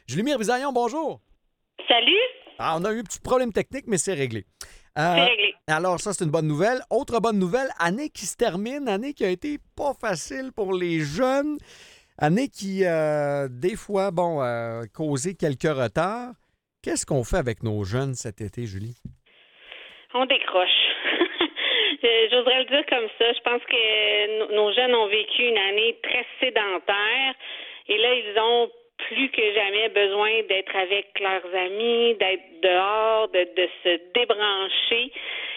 Julie Bisaillon, bonjour. Salut, Ah, on a eu un petit problème technique, mais c'est réglé. c'est réglé. Alors, ça, c'est une bonne nouvelle. Autre bonne nouvelle, année qui se termine, année qui a été pas facile pour les jeunes, année qui, des fois, causé quelques retards. Qu'est-ce qu'on fait avec nos jeunes cet été, Julie? On décroche. J'oserais le dire comme ça. Je pense que nos jeunes ont vécu une année très sédentaire et là, ils ont plus que jamais besoin d'être avec leurs amis, d'être dehors, de se débrancher.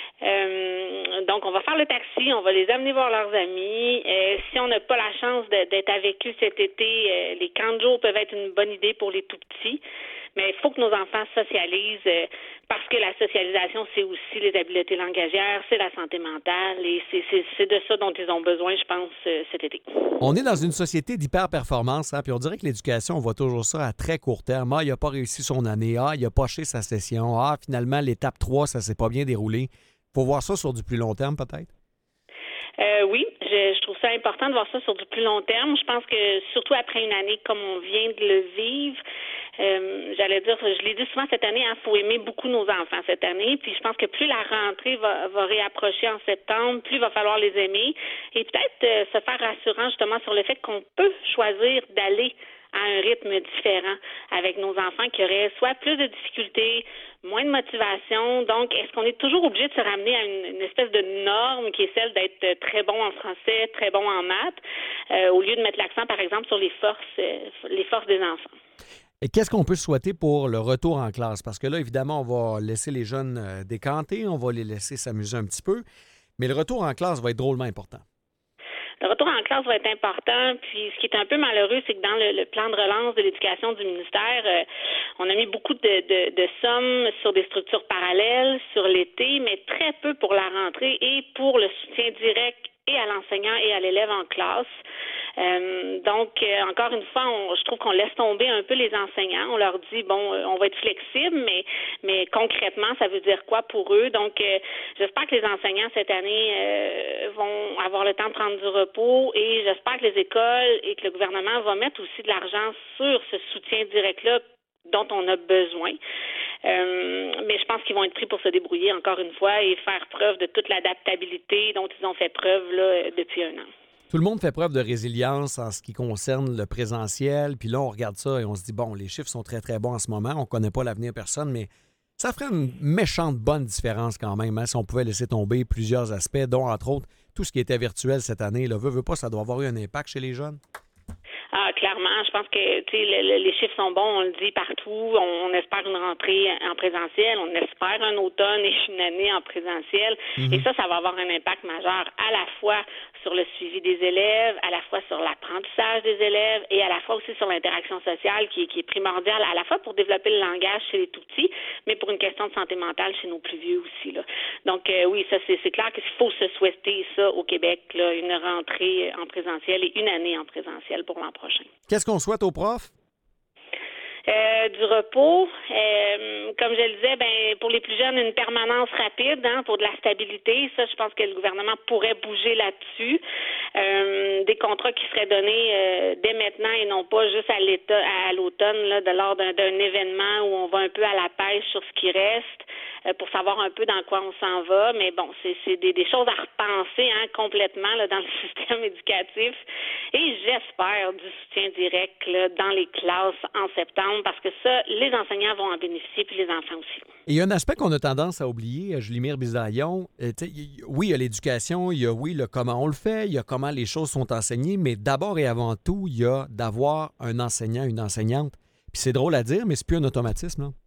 Donc, on va faire le taxi, on va les amener voir leurs amis. Si on n'a pas la chance d'être avec eux cet été, les camps de jour peuvent être une bonne idée pour les tout-petits. Mais il faut que nos enfants socialisent parce que la socialisation, c'est aussi les habiletés langagières, c'est la santé mentale et c'est de ça dont ils ont besoin, je pense, cet été. On est dans une société d'hyper-performance, hein, puis on dirait que l'éducation, on voit toujours ça à très court terme. Ah, il n'a pas réussi son année. Ah, il a poché sa session. Ah, finalement, l'étape 3, ça s'est pas bien déroulé. Faut voir ça sur du plus long terme, peut-être? Oui, je trouve ça important de voir ça sur du plus long terme. Je pense que surtout après une année comme on vient de le vivre, j'allais dire, je l'ai dit souvent cette année, il faut aimer beaucoup nos enfants cette année. Puis je pense que plus la rentrée va réapprocher en septembre, plus il va falloir les aimer et peut-être se faire rassurant justement sur le fait qu'on peut choisir d'aller à un rythme différent avec nos enfants qui auraient soit plus de difficultés, moins de motivation. Donc, est-ce qu'on est toujours obligé de se ramener à une espèce de norme qui est celle d'être très bon en français, très bon en maths, au lieu de mettre l'accent, par exemple, sur les forces des enfants? Et qu'est-ce qu'on peut souhaiter pour le retour en classe? Parce que là, évidemment, on va laisser les jeunes décanter, on va les laisser s'amuser un petit peu, mais le retour en classe va être drôlement important. Le retour en classe va être important. Puis, ce qui est un peu malheureux, c'est que dans le plan de relance de l'éducation du ministère, on a mis beaucoup de sommes sur des structures parallèles sur l'été, mais très peu pour la rentrée et pour le soutien direct et à l'enseignant et à l'élève en classe. Donc, encore une fois, je trouve qu'on laisse tomber un peu les enseignants. On leur dit, on va être flexible, mais concrètement, ça veut dire quoi pour eux? Donc, j'espère que les enseignants, cette année, vont avoir le temps de prendre du repos et j'espère que les écoles et que le gouvernement va mettre aussi de l'argent sur ce soutien direct-là dont on a besoin. Mais je pense qu'ils vont être pris pour se débrouiller, encore une fois, et faire preuve de toute l'adaptabilité dont ils ont fait preuve là, depuis un an. Tout le monde fait preuve de résilience en ce qui concerne le présentiel. Puis là, on regarde ça et on se dit, bon, les chiffres sont très, très bons en ce moment. On ne connaît pas l'avenir personne, mais ça ferait une méchante bonne différence quand même, hein, si on pouvait laisser tomber plusieurs aspects, dont, entre autres, tout ce qui était virtuel cette année. Là, veut pas, ça doit avoir eu un impact chez les jeunes. Ah, clairement, je pense que les chiffres sont bons, on le dit partout. On espère une rentrée en présentiel, on espère un automne et une année en présentiel. Et ça va avoir un impact majeur à la fois sur le suivi des élèves, à la fois sur l'apprentissage des élèves et à la fois aussi sur l'interaction sociale qui est primordiale, à la fois pour développer le langage chez les tout-petits, mais pour une question de santé mentale chez nos plus vieux aussi, là. Donc, oui, ça c'est clair qu'il faut se souhaiter ça au Québec, là, une rentrée en présentiel et une année en présentiel pour l'an prochain. Qu'est-ce qu'on souhaite aux profs? Du repos. Comme je le disais, pour les plus jeunes, une permanence rapide, pour de la stabilité. Ça, je pense que le gouvernement pourrait bouger là-dessus. Des contrats qui seraient donnés dès maintenant et non pas juste à l'automne, là, lors d'un événement où on va un peu à la pêche sur ce qui reste pour savoir un peu dans quoi on s'en va. Mais bon, c'est des choses à repenser complètement là, dans le système éducatif. Et j'espère du soutien direct là, dans les classes en septembre parce que ça, les enseignants vont en bénéficier puis les enfants aussi. Et il y a un aspect qu'on a tendance à oublier, Julie Bisaillon. Oui, il y a l'éducation, il y a le comment on le fait, il y a comment les choses sont enseignées, mais d'abord et avant tout, il y a d'avoir un enseignant, une enseignante. Puis c'est drôle à dire, mais c'est plus un automatisme, là.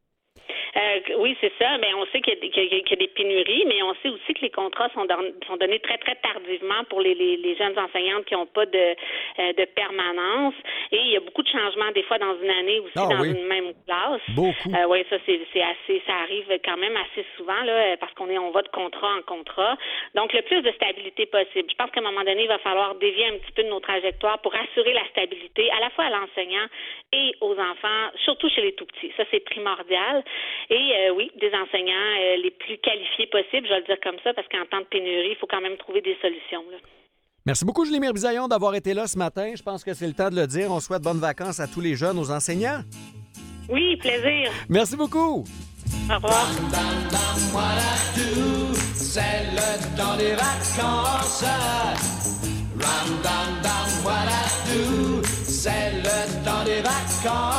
Oui, c'est ça. Mais on sait qu'il y a des pénuries, mais on sait aussi que les contrats sont donnés très, très tardivement pour les jeunes enseignantes qui n'ont pas de permanence. Et il y a beaucoup de changements, des fois, dans une année aussi, une même classe. Beaucoup. Oui, ça, c'est assez, ça arrive quand même assez souvent, là, parce qu'on va de contrat en contrat. Donc, le plus de stabilité possible. Je pense qu'à un moment donné, il va falloir dévier un petit peu de nos trajectoires pour assurer la stabilité, à la fois à l'enseignant et aux enfants, surtout chez les tout-petits. Ça, c'est primordial. Et oui, des enseignants les plus qualifiés possibles, je vais le dire comme ça, parce qu'en temps de pénurie, il faut quand même trouver des solutions, là. Merci beaucoup, Julie Bisaillon, d'avoir été là ce matin. Je pense que c'est le temps de le dire. On souhaite bonnes vacances à tous les jeunes, aux enseignants. Oui, plaisir. Merci beaucoup. Au revoir. C'est le temps des vacances. Ram dam dam what I do. C'est le temps des vacances.